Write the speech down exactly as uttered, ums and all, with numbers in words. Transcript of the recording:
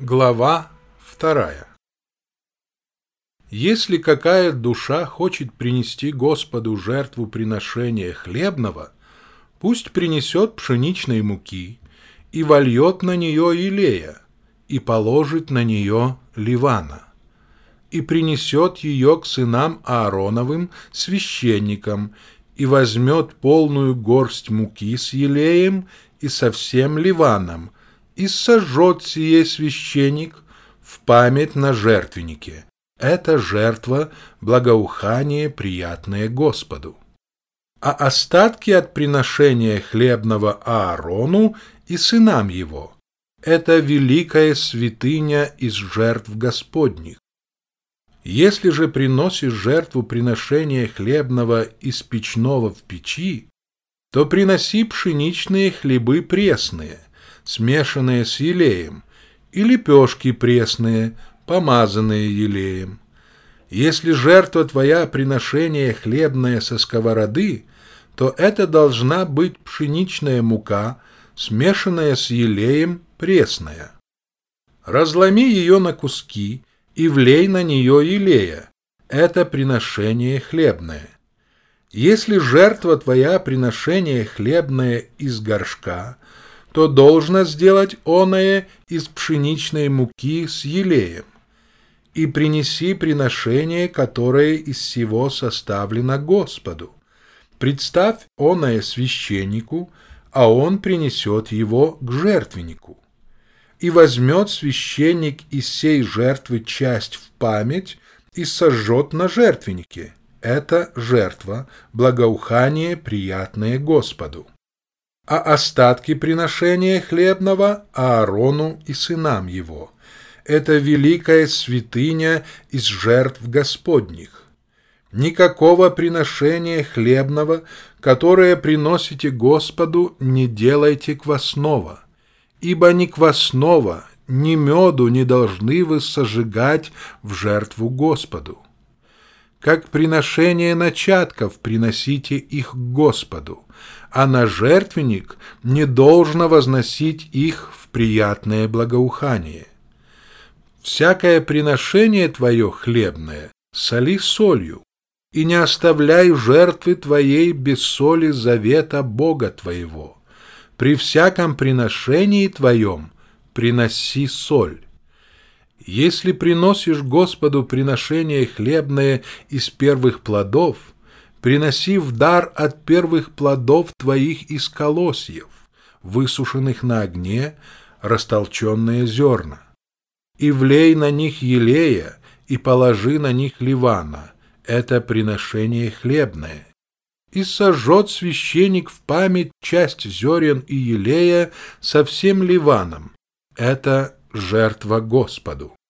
Глава вторая. Если какая душа хочет принести Господу жертву приношения хлебного, пусть принесет пшеничной муки и вольет на нее илея, и положит на нее ливана, и принесет ее к сынам Аароновым, священникам, и возьмет полную горсть муки с елеем и со всем ливаном, и сожжет сие священник в память на жертвеннике. Это жертва, благоухание, приятное Господу. А остатки от приношения хлебного Аарону и сынам его – это великая святыня из жертв Господних. Если же приносишь жертву приношения хлебного из печного в печи, то приноси пшеничные хлебы пресные, смешанные с елеем, и лепешки пресные, помазанные елеем. Если жертва твоя приношение хлебное со сковороды, то это должна быть пшеничная мука, смешанная с елеем, пресная. Разломи ее на куски и влей на нее елея. Это приношение хлебное. Если жертва твоя приношение хлебное из горшка, то должно сделать оное из пшеничной муки с елеем. И принеси приношение, которое из всего составлено Господу. Представь оное священнику, а он принесет его к жертвеннику. И возьмет священник из сей жертвы часть в память и сожжет на жертвеннике. Это жертва, благоухание, приятное Господу. А остатки приношения хлебного Аарону и сынам его – это великая святыня из жертв Господних. Никакого приношения хлебного, которое приносите Господу, не делайте квасного, ибо ни квасного, ни меду не должны вы сожигать в жертву Господу. Как приношение начатков приносите их к Господу, а на жертвенник не должно возносить их в приятное благоухание. Всякое приношение твое хлебное соли солью, и не оставляй жертвы твоей без соли завета Бога твоего. При всяком приношении твоем приноси соль. Если приносишь Господу приношение хлебное из первых плодов, приноси в дар от первых плодов твоих из колосьев, высушенных на огне, растолченные зерна. И влей на них елея, и положи на них ливана, это приношение хлебное. И сожжет священник в память часть зерен и елея со всем ливаном, это жертва Господу.